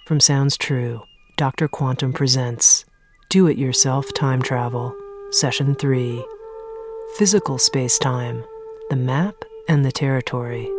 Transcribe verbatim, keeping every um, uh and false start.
From Sounds True, Doctor Quantum presents Do-It-Yourself Time Travel, Session three, Physical Space-Time, the Map and the Territory.